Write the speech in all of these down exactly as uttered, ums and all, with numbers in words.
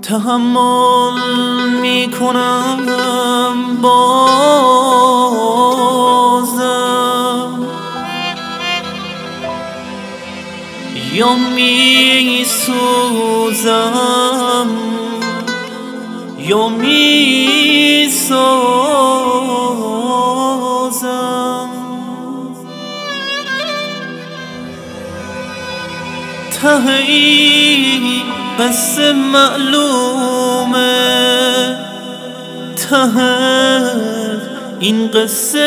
تحمل میکنم بازم، یا میسوزم یا میسازم. ته این قصه معلومه، ته این قصه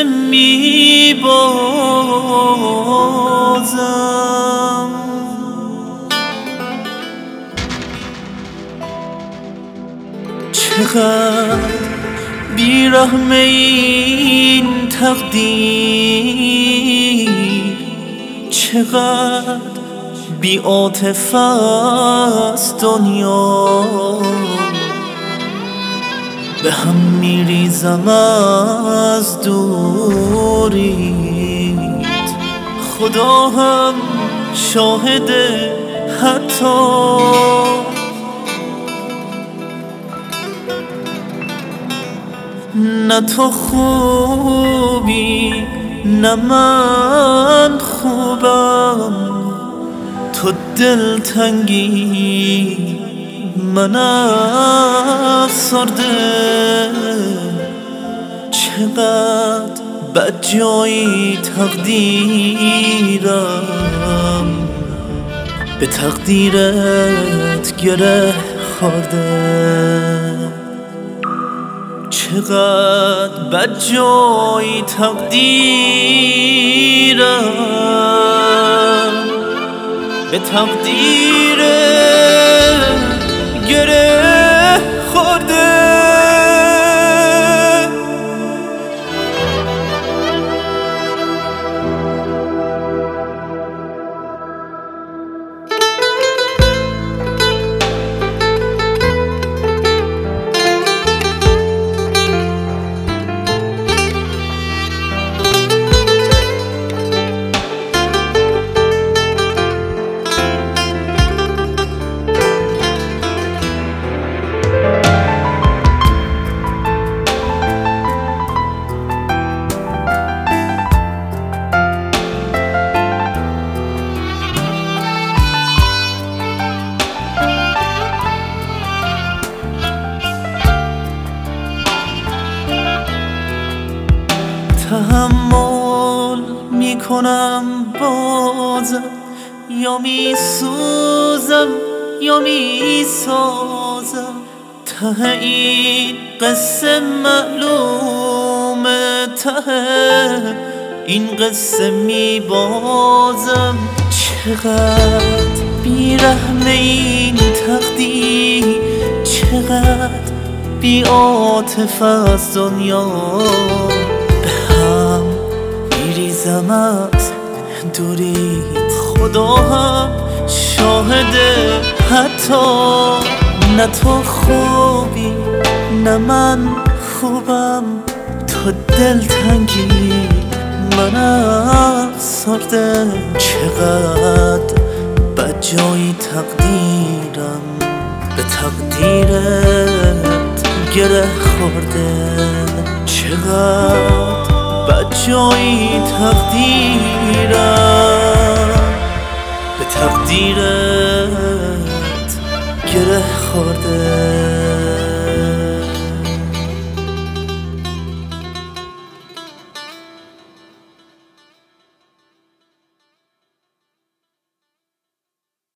میبازم. چقدر بیرحم این تقدیر، چقدر بی عاطفه است دنیا. به هم میریزم از دوریت، خدا هم شاهده. حتی نه تو خوبی نه من خوبم، تو دلتنگی من افسرده. چقدر بدجایی تقدیرم، به تقدیرت گره خورده. چقدر بدجایی تقدیرم، به تقدیرت گره خورده. تحمل میکنم بازم، یا میسوزم یا میسازم. ته این قصه معلومه، ته این قصه میبازم. چقدر بیرحم این تقدیر، چقدر بی عاطفه از دنیا. میریزم از دوریت، خدا هم شاهده. حتی نه تو خوبی نه من خوبم، تو دلتنگی من افسرده. چقدر بدجایی تقدیرم، به تقدیرت گره خورده. چقدر بدجایی تقدیرم، به تقدیرت گره خورده.